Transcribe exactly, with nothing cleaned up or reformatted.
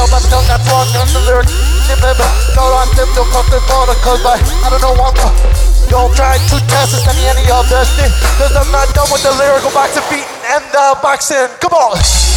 out my tongue, that's wrong on the lyrics. Don't on them, don't cross the border, cause I, I don't know what. Don't try to test us any, any of this thing, cause I'm not done with the lyrical boxing beating and the boxing. Come on.